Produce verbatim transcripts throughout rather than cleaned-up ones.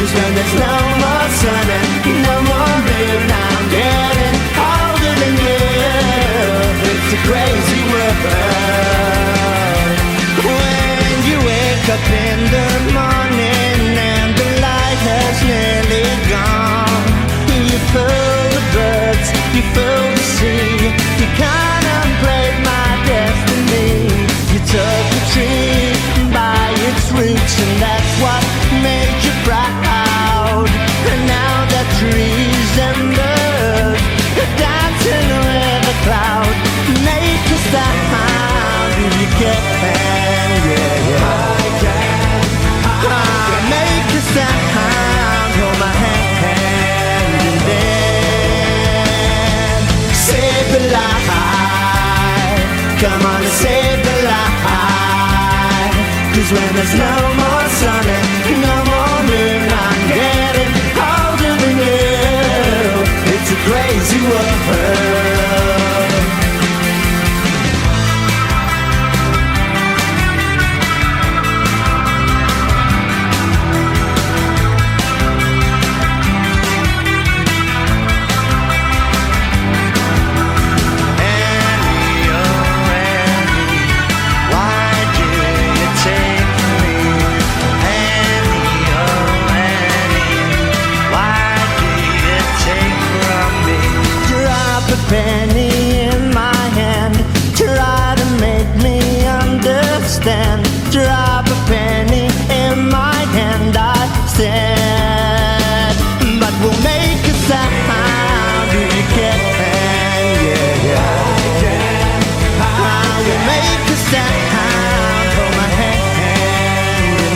when there's no more sun and no more moon, I'm getting older than you. It's a crazy world. When you wake up in the morning and the light has nearly gone, you feel the birds, you feel the sea, you contemplate my destiny. You took the tree by its roots and that's what made you proud. And now that trees and birds are dancing with a cloud, make a sound if you can, yeah, yeah. I can, I can make a sound, hold my hand and then save the life. Come on and save the life. 'Cause when there's no more sun and no more moon, I'm getting older than you. It's a crazy world. Penny in my hand, try to make me understand. Drop a penny in my hand, I said. But we'll make a sound if you can, yeah, yeah. I will make a sound, hold my hand and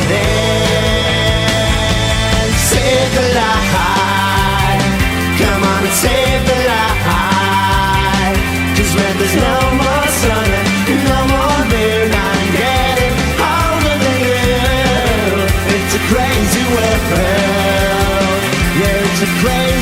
then save the life. Come on and save the life. 'Cause when there's no more sun and no more moon, I'm getting older than you. It's a crazy world, yeah, it's a crazy